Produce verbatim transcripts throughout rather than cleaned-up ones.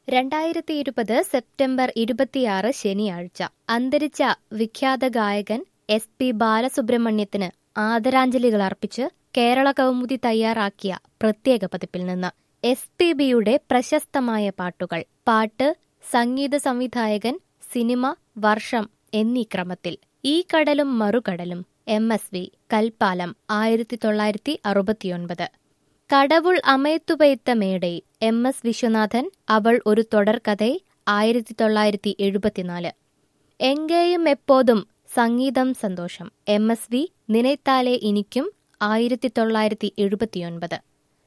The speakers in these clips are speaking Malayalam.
രണ്ടായിരത്തി ഇരുപത് സെപ്റ്റംബർ ഇരുപത്തിയാറ് ശനിയാഴ്ച അന്തരിച്ച വിഖ്യാത ഗായകൻ എസ് പി ബാലസുബ്രഹ്മണ്യത്തിന് ആദരാഞ്ജലികൾ അർപ്പിച്ച് കേരള കൗമുദി തയ്യാറാക്കിയ പ്രത്യേക പതിപ്പിൽ നിന്ന് എസ് പി ബിയുടെ പ്രശസ്തമായ പാട്ടുകൾ, പാട്ട്, സംഗീത സംവിധായകൻ, സിനിമ, വർഷം എന്നീ ക്രമത്തിൽ. ഈ കടലും മറുകടലും, എം എസ് വി, കൽപ്പാലം, ആയിരത്തി തൊള്ളായിരത്തി അറുപത്തിയൊൻപത്. കടവുൾ അമയത്തുപെയ്ത്ത മേടൈ, എം എസ് വിശ്വനാഥൻ, അവൾ ഒരു തുടർക്കഥൈ, ആയിരത്തി തൊള്ളായിരത്തി എഴുപത്തിനാല്. എങ്കേയും എപ്പോതും, സംഗീതം സന്തോഷം, എം എസ് വി, നിനൈത്താലേ ഇനിക്കും, ആയിരത്തി തൊള്ളായിരത്തി എഴുപത്തിയൊൻപത്.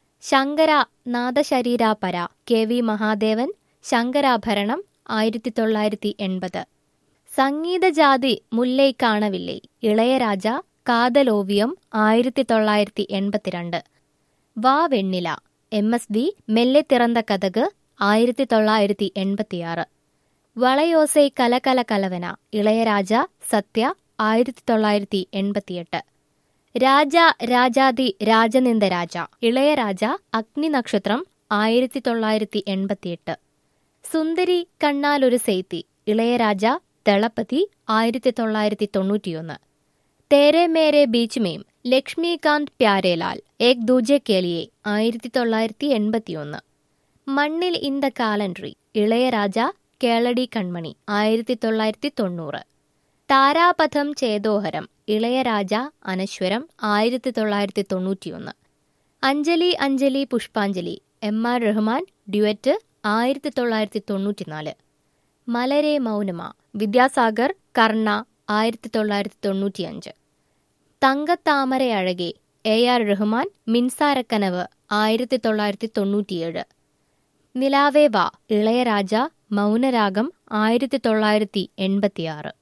ശങ്കര നാദശരീരാപര, കെ വി മഹാദേവൻ, ശങ്കരാഭരണം, ആയിരത്തി തൊള്ളായിരത്തി എൺപത്. സംഗീതജാതി മുല്ലൈ കാണവില്ലേ, ഇളയരാജ, കാതലോവിയം, ആയിരത്തി തൊള്ളായിരത്തി എൺപത്തിരണ്ട്. വാ വെണ്ണില, എം എസ് വി, മെല്ലെ തിറந்த കഥക്, ആയിരത്തി തൊള്ളായിരത്തി എൺപത്തിയാറ്. വളയോസൈ കലകല കലവന, ഇളയരാജ, സത്യ, ആയിരത്തി തൊള്ളായിരത്തി എൺപത്തിയെട്ട്. രാജ രാജാതി രാജനിന്ദ രാജ, ഇളയരാജ, അഗ്നിനക്ഷത്രം, ആയിരത്തി തൊള്ളായിരത്തി എൺപത്തിയെട്ട്. സുന്ദരി കണ്ണാലൊരു സെയ്ത്തി, ഇളയരാജ, ദളപതി, ആയിരത്തി തൊള്ളായിരത്തി തൊണ്ണൂറ്റിയൊന്ന്. തേരെ മേരെ ബീച്ച് മേം, ലക്ഷ്മികാന്ത് പ്യാരേലാൽ, ഏക് ദൂജെ കേലിയെ, ആയിരത്തി തൊള്ളായിരത്തി എൺപത്തിയൊന്ന്. മണ്ണിൽ ഇന്ത കാലൻട്രി, ഇളയരാജ, കേളടി കൺമണി, ആയിരത്തി തൊള്ളായിരത്തി തൊണ്ണൂറ്. താരാപഥം ചേതോഹരം, ഇളയരാജ, അനശ്വരം, ആയിരത്തി തൊള്ളായിരത്തി തൊണ്ണൂറ്റിയൊന്ന്. അഞ്ജലി അഞ്ജലി പുഷ്പാഞ്ജലി, എം ആർ റഹ്മാൻ, ഡ്യുവറ്റ്, ആയിരത്തി തൊള്ളായിരത്തി തൊണ്ണൂറ്റിനാല്. മലരെ മൗനമ, വിദ്യാസാഗർ, കർണ, ആയിരത്തി തൊള്ളായിരത്തി തൊണ്ണൂറ്റിയഞ്ച്. തങ്കത്താമര അഴകെ, എ ആർ റഹ്മാൻ, മിൻസാരക്കനവ്, ആയിരത്തി തൊള്ളായിരത്തി തൊണ്ണൂറ്റിയേഴ്. നിലാവേ വാ, ഇളയരാജ, മൗനരാഗം, ആയിരത്തി തൊള്ളായിരത്തി എൺപത്തിയാറ്.